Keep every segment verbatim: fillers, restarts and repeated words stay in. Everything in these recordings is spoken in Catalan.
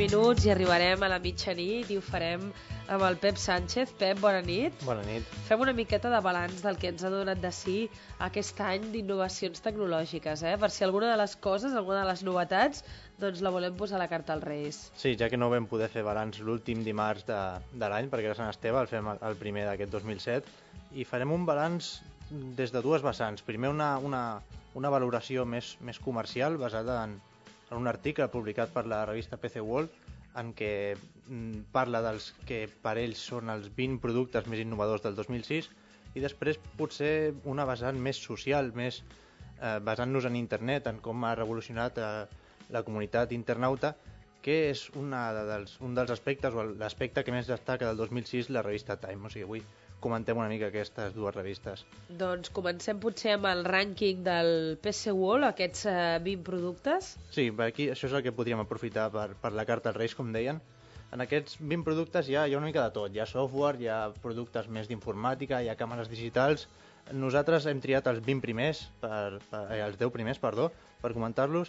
minuts i arribarem a la mitjanit i ho farem amb el Pep Sánchez. Pep, bona nit. Bona nit. Fem una miqueta de balanç del que ens ha donat de si aquest any d'innovacions tecnològiques, eh? Per si alguna de les coses, alguna de les novetats, doncs la volem posar a la carta als Reis. Sí, ja que no vam poder fer balanç l'últim dimarts de, de l'any, perquè era Sant Esteve, el fem el primer d'aquest dos mil set, i farem un balanç des de dues vessants. Primer una, una, una valoració més, més comercial basada en, en un article publicat per la revista P C World en què mm, parla dels que per ells són els vint productes més innovadors del dos mil sis, i després potser una vessant més social, més eh, basant-nos en internet, en com ha revolucionat eh, la comunitat internauta, que és una dels, un dels aspectes, o l'aspecte que més destaca del dos mil sis la revista Time. O sigui, avui comentem una mica aquestes dues revistes. Doncs comencem potser amb el rànquing del P C World, aquests eh, vint productes. Sí, per aquí això és el que podríem aprofitar per, per la carta als Reis, com deien. En aquests vint productes hi ha, hi ha una mica de tot. Hi ha software, hi ha productes més d'informàtica, hi ha càmeres digitals. Nosaltres hem triat els vint primers, per, per, eh, els deu primers, perdó, per comentar-los,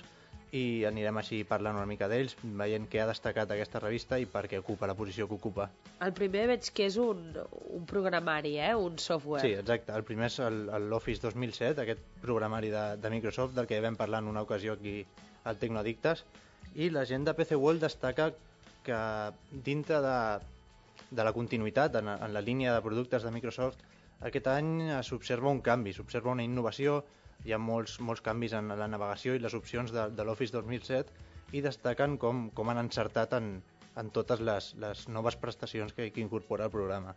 i anirem així parlant una mica d'ells, veient què ha destacat aquesta revista i per què ocupa la posició que ocupa. El primer veig que és un, un programari, eh? Un software. Sí, exacte. El primer és l'Office dos mil set, aquest programari de, de Microsoft, del que vam parlar en una ocasió aquí al Tecnoaddictes, i la gent de P C World destaca que dintre de, de la continuïtat, en, en la línia de productes de Microsoft, aquest any s'observa un canvi, s'observa una innovació. Hi ha molts, molts canvis en la navegació i les opcions de, de l'Office dos mil set, i destaquen com, com han encertat en, en totes les, les noves prestacions que, que incorpora el programa.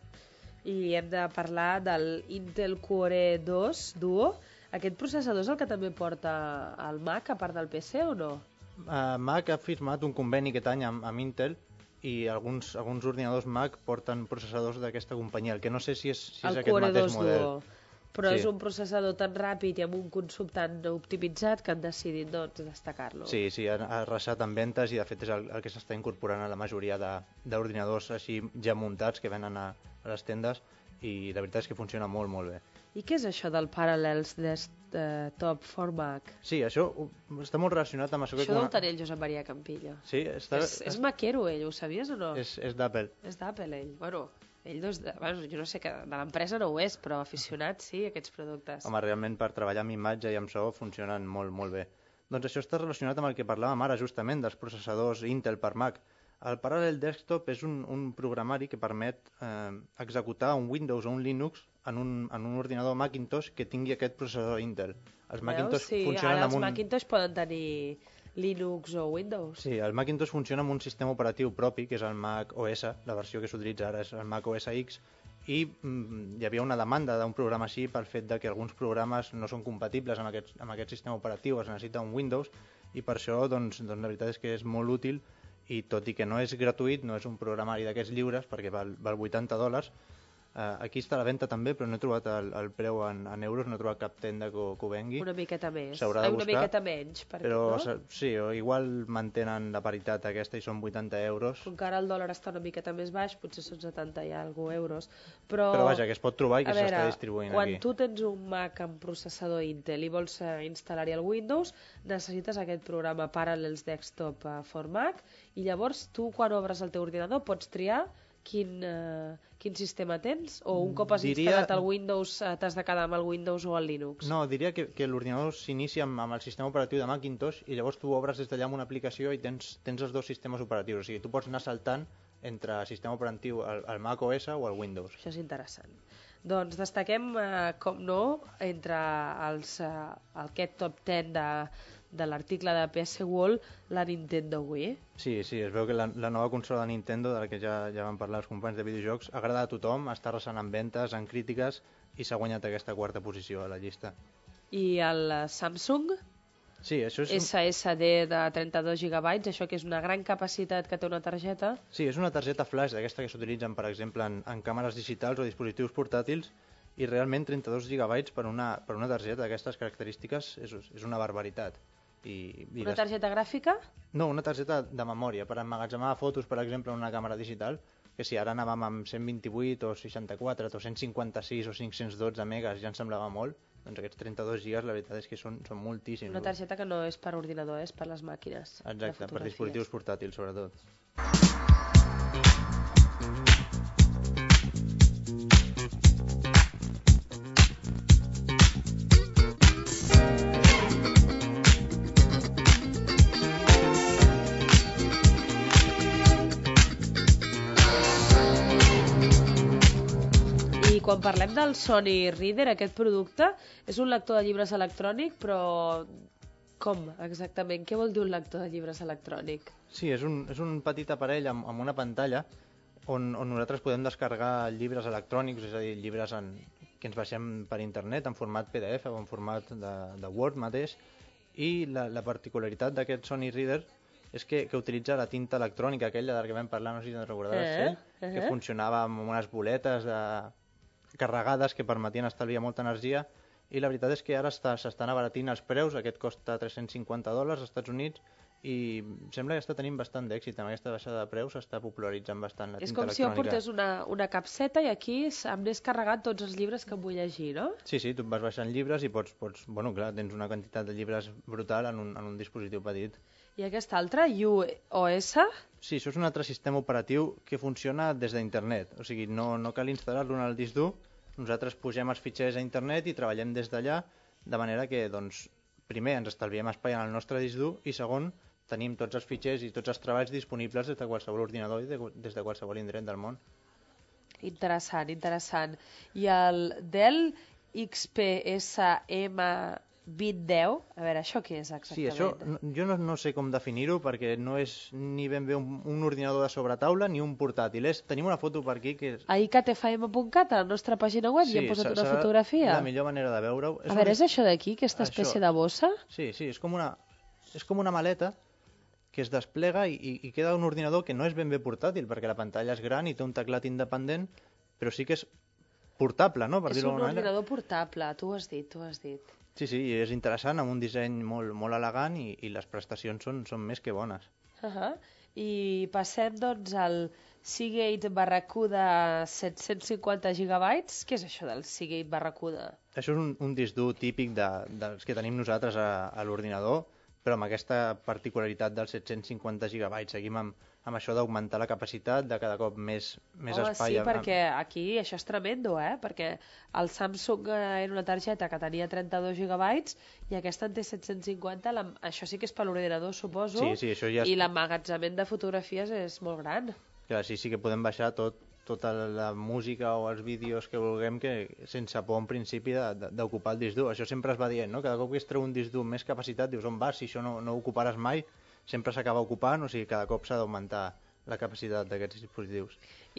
I hem de parlar del Intel Core dos Duo. Aquest processador és el que també porta el Mac, a part del P C, o no? Uh, Mac ha firmat un conveni aquest any amb, amb Intel, i alguns, alguns ordinadors Mac porten processadors d'aquesta companyia. El que no sé si és, si és aquest Core mateix dos model. Duo. Però sí. És un processador tan ràpid i amb un consum tan optimitzat que han decidit, doncs, destacar-lo. Sí, sí, ha, ha arrasat en ventes, i de fet és el, el que s'està incorporant a la majoria d'ordinadors així ja muntats que venen a, a les tendes, i la veritat és que funciona molt, molt bé. I què és això del Parallels Desktop for Mac? Sí, això està molt relacionat amb això que... Això deu tenir el Josep Maria Campillo. Sí, està... És, és maquero ell, ho sabies o no? És, és d'Apple. És d'Apple ell, bueno... Ell doncs, bueno, jo no sé, que de l'empresa no ho és, però aficionat sí, aquests productes. Home, realment per treballar amb imatge i amb so funcionen molt, molt bé. Doncs això està relacionat amb el que parlàvem ara justament dels processadors Intel per Mac. El Parallel Desktop és un, un programari que permet eh, executar un Windows o un Linux en un, en un ordinador Macintosh que tingui aquest processador Intel. Els Veus? Macintosh Sí, funcionen ara els amb un... Macintosh poden tenir Linux o Windows. Sí, el Macintosh funciona amb un sistema operatiu propi, que és el Mac O S, la versió que s'utilitza ara és el Mac O S X, i mm, hi havia una demanda d'un programa així pel fet de que alguns programes no són compatibles amb aquest, amb aquest sistema operatiu, es necessita un Windows, i per això doncs, doncs la veritat és que és molt útil, i tot i que no és gratuït, no és un programari d'aquests lliures, perquè val, val vuitanta dòlars. Uh, aquí està a la venda també, però no he trobat el, el preu en, en euros, no he trobat cap tenda que ho, que ho vengui. Una miqueta més. S'haurà de Ai, una buscar, miqueta menys, perquè, però no? sí, o igual mantenen la paritat aquesta i són vuitanta euros. Com que ara el dòlar està una miqueta més baix, potser són setanta i alguna euros. Però, però vaja, que es pot trobar i que s'està distribuint quan aquí. Quan tu tens un Mac amb processador Intel i vols uh, instal·lar-hi el Windows, necessites aquest programa Parallels Desktop uh, for Mac, i llavors tu, quan obres el teu ordinador, pots triar Quin, uh, quin sistema tens? O un cop has diria... instal·lat el Windows uh, t'has de quedar amb el Windows o el Linux? No, diria que, que l'ordinador s'inicia amb, amb el sistema operatiu de Macintosh, i llavors tu obres des d'allà amb una aplicació i tens, tens els dos sistemes operatius. O sigui, tu pots anar saltant entre el sistema operatiu, el, el Mac O S o el Windows. Això és interessant. Doncs destaquem, uh, com no, entre els, uh, aquest top deu de, de l'article de P S World, la Nintendo Wii. Sí, sí, es veu que la, la nova consola de Nintendo, de la que ja, ja van parlar els companys de videojocs, agrada a tothom, està arrasant en ventes, en crítiques, i s'ha guanyat aquesta quarta posició a la llista. I el Samsung? Sí, això és... S S D de trenta-dos gigabytes, això que és una gran capacitat que té una targeta. Sí, és una targeta flash d'aquesta que s'utilitzen, per exemple, en, en càmeres digitals o dispositius portàtils, i realment trenta-dos gigabytes per una, per una targeta d'aquestes característiques és, és una barbaritat. I, i una des... targeta gràfica? No, una targeta de memòria, per emmagatzemar fotos, per exemple, en una càmera digital, que si ara anàvem amb cent vint-i-vuit o seixanta-quatre o cent cinquanta-sis o cinc-cents dotze megas ja ens semblava molt, doncs aquests trenta-dos gigas la veritat és que són, són moltíssims. Una targeta que no és per ordinador, és per les màquines. Exacte, per dispositius portàtils sobretot. Quan parlem del Sony Reader, aquest producte és un lector de llibres electrònic, però com exactament? Què vol dir un lector de llibres electrònic? Sí, és un, és un petit aparell amb, amb una pantalla on, on nosaltres podem descarregar llibres electrònics, és a dir, llibres en, que ens baixem per internet en format P D F o en format de, de Word mateix, i la, la particularitat d'aquest Sony Reader és que, que utilitza la tinta electrònica, aquella de la que vam parlar, no sé si te'n recordaràs, eh? eh? que funcionava amb unes boletes de... carregades que permetien estalviar molta energia, i la veritat és que ara s'estan abaratint els preus. Aquest costa tres-cents cinquanta dòlars als Estats Units i sembla que està tenint bastant d'èxit. Amb aquesta baixada de preus s'està popularitzant bastant la tinta electrònica. És com si jo portés una, una capseta i aquí em n'és carregat tots els llibres que vull llegir, no? Sí, sí, tu vas baixant llibres i pots, pots bueno, clar, tens una quantitat de llibres brutal en un, en un dispositiu petit. I aquest altre, U O S? Sí, això és un altre sistema operatiu que funciona des d'internet. O sigui, no, no cal instal·lar-lo en el disc dur. Nosaltres pugem els fitxers a internet i treballem des d'allà, de manera que, doncs, primer ens estalviem espai en el nostre disc dur i segon, tenim tots els fitxers i tots els treballs disponibles des de qualsevol ordinador i de, des de qualsevol indret del món. Interessant, interessant. I el Dell X P S M vint deu, a veure, això què és exactament? Sí, això jo no, no sé com definir-ho perquè no és ni ben bé un, un ordinador de sobretaula ni un portàtil. És, tenim una foto per aquí que és... A i c t f m punt cat, a la nostra pàgina web, sí, hi hem posat una fotografia. La millor manera de veure-ho. A veure, és això d'aquí, aquesta espècie això... de bossa? Sí, sí, és com una, és com una maleta que es desplega i, i, i queda un ordinador que no és ben bé portàtil perquè la pantalla és gran i té un teclat independent, però sí que és portable, no? Per és dir-ho un d'alguna ordinador portable, tu ho has dit, tu ho has dit. Sí, sí, i és interessant, amb un disseny molt, molt elegant i, i les prestacions són, són més que bones. Uh -huh. I passem, doncs, al Seagate Barracuda set-cents cinquanta gigabytes. Què és això del Seagate Barracuda? Això és un, un disc dur típic de, dels que tenim nosaltres a, a l'ordinador, però amb aquesta particularitat dels set-cents cinquanta gigabytes. Seguim amb, amb això d'augmentar la capacitat, de cada cop més, més Home, espai. sí, perquè aquí això és tremendo, eh? Perquè el Samsung era una targeta que tenia trenta-dos gigabytes i aquesta en té set-cents cinquanta. La... Això sí que és per l'ordinador, suposo. Sí, sí, això ja és... I l'emmagatzement de fotografies és molt gran. Clar, sí, sí que podem baixar tot, tota la música o els vídeos que vulguem que sense por en principi d'ocupar el disc dur. Això sempre es va dient, no? Cada cop que es treu un disc dur més capacitat, dius, on vas? Si això no, no ho ocuparàs mai, sempre s'acaba ocupant, o sigui, cada cop s'ha d'augmentar la capacitat d'aquests dispositius.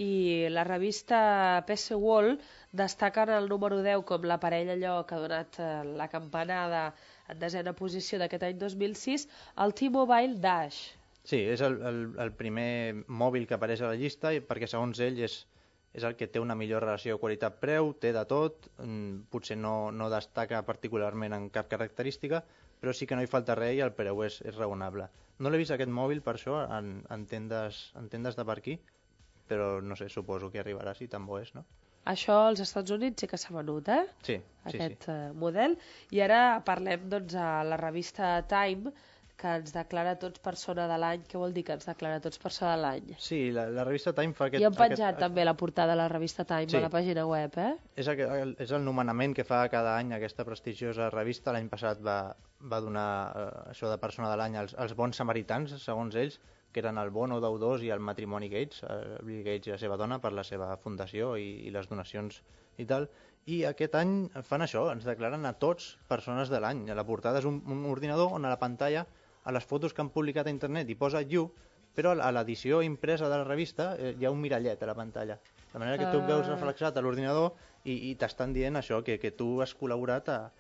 I la revista P C World destaca en el número deu com l'aparell allò que ha donat la campanada en desena posició d'aquest any dos mil sis, el T-Mobile Dash. Sí, és el, el, el primer mòbil que apareix a la llista i perquè segons ell és, és el que té una millor relació qualitat-preu, té de tot, potser no, no destaca particularment en cap característica, però sí que no hi falta res i el preu és, és raonable. No l'he vist aquest mòbil per això en, en, tendes, en tendes de per aquí, però no sé, suposo que arribarà si tan bo és, no? Això als Estats Units sí que s'ha venut, eh? Sí, sí, Aquest sí. Uh, model. I ara parlem doncs a la revista Time, que ens declara tots persona de l'any. Què vol dir que ens declara tots persona de l'any? Sí, la, la revista Time fa aquest... I hem penjat aquest... també la portada de la revista Time sí. a la pàgina web, eh? És, el, és el nomenament que fa cada any aquesta prestigiosa revista. L'any passat va, va donar eh, això de persona de l'any als, als bons samaritans, segons ells, que eren el Bono d'U dos i el matrimoni Gates, eh, Bill Gates i la seva dona, per la seva fundació i, i les donacions i tal. I aquest any fan això, ens declaren a tots persones de l'any. La portada és un, un ordinador on a la pantalla, a les fotos que han publicat a internet hi posa You, però a l'edició impresa de la revista eh, hi ha un mirallet a la pantalla. De manera que tu et veus reflexat a l'ordinador i, i t'estan dient això, que, que tu has col·laborat a,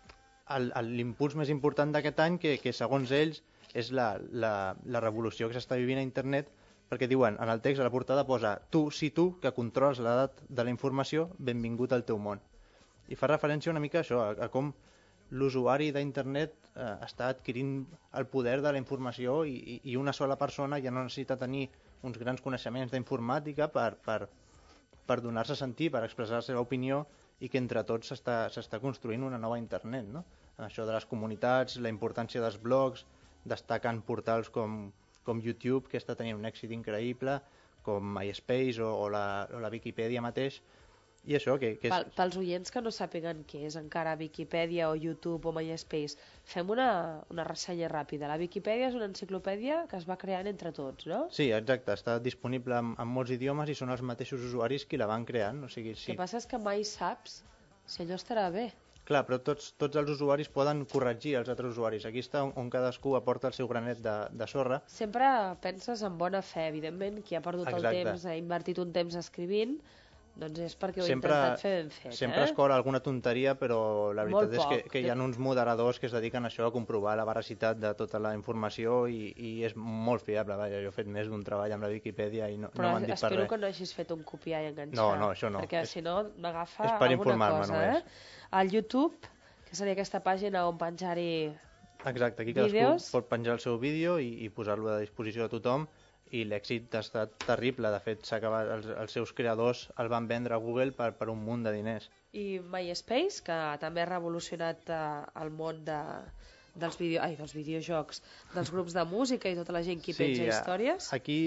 a, a l'impuls més important d'aquest any, que, que segons ells és la, la, la revolució que s'està vivint a internet, perquè diuen, en el text a la portada posa tu, sí tu, que controles l'edat de la informació, benvingut al teu món. I fa referència una mica a això, a, a com l'usuari d'internet eh, està adquirint el poder de la informació i, i, i una sola persona ja no necessita tenir uns grans coneixements d'informàtica per, per, per donar-se a sentir, per expressar la seva opinió i que entre tots s'està construint una nova internet, no? Això de les comunitats, la importància dels blogs, destacant portals com, com YouTube, que està tenint un èxit increïble, com MySpace o, o, la, o la Viquipèdia mateix, i això que, que és... Pel, pels oients que no sàpiguen què és encara Viquipèdia o YouTube o MySpace, fem una, una ressenya ràpida. La Viquipèdia és una enciclopèdia que es va creant entre tots, no? Sí, exacte, està disponible en, en molts idiomes i són els mateixos usuaris qui la van creant. O sigui, sí. El que passa és que mai saps si allò estarà bé. Clar, però tots, tots els usuaris poden corregir els altres usuaris. Aquí està on, on cadascú aporta el seu granet de, de sorra. Sempre penses en bona fe, evidentment, qui ha perdut Exacte. el temps, ha invertit un temps escrivint, doncs és perquè ho he sempre, intentat fer ben fet. Sempre eh? es cola alguna tonteria, però la veritat Molt és que, poc. que hi ha uns moderadors que es dediquen a això, a comprovar la veracitat de tota la informació i, i és molt fiable. Vaja, jo he fet més d'un treball amb la Viquipèdia i no, però no m'han dit per res. Però espero que no hagis fet un copiar i enganxar. No, no, això no. Perquè és, si no m'agafa és per alguna cosa. Només. Eh? Al YouTube, que seria aquesta pàgina on penjar-hi Exacte, aquí vídeos. Cadascú pot penjar el seu vídeo i, i posar-lo a disposició de tothom, i l'èxit ha estat terrible. De fet, s'ha acabat, els, els seus creadors el van vendre a Google per, per un munt de diners. I MySpace, que també ha revolucionat eh, el món de, dels, video, ai, dels videojocs, dels grups de música i tota la gent que sí, penja històries. Aquí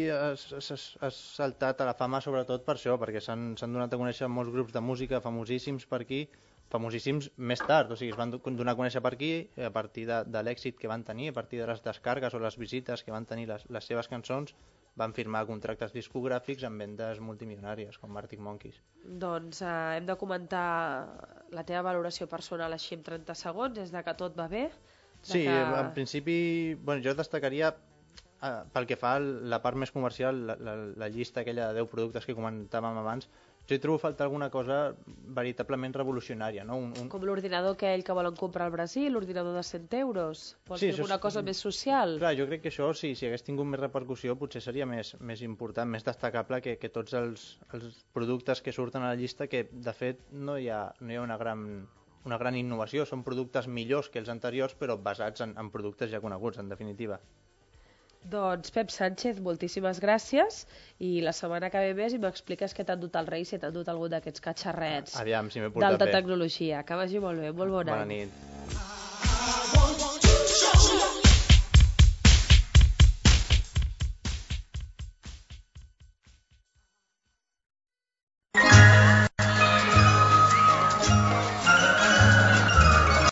has saltat a la fama sobretot per això, perquè s'han donat a conèixer molts grups de música famosíssims per aquí, famosíssims més tard, o sigui, es van donar a conèixer per aquí a partir de, de l'èxit que van tenir, a partir de les descargues o les visites que van tenir les, les seves cançons, van firmar contractes discogràfics amb vendes multimilionàries, com Arctic Monkeys. Doncs eh, hem de comentar la teva valoració personal així en trenta segons, és de que tot va bé? Sí, que... en principi, bueno, jo destacaria, eh, pel que fa a la part més comercial, la, la, la llista aquella de deu productes que comentàvem abans, jo hi trobo falta alguna cosa veritablement revolucionària, no? Un, un... Com l'ordinador aquell que volen comprar al Brasil, l'ordinador de cent euros. Vols sí, dir alguna és... cosa més social? Clar, jo crec que això, sí, si hagués tingut més repercussió, potser seria més, més important, més destacable que, que tots els, els productes que surten a la llista, que de fet no hi ha, no hi ha una gran... una gran innovació, són productes millors que els anteriors, però basats en, en productes ja coneguts, en definitiva. Doncs Pep Sánchez, moltíssimes gràcies, i la setmana que ve més i m'expliques què t'han dut al Reis, si t'han dut algun d'aquests catxarrets Aviam, si m'he portat bé. d'alta tecnologia. Que vagi molt bé, molt bon any. Bona nit.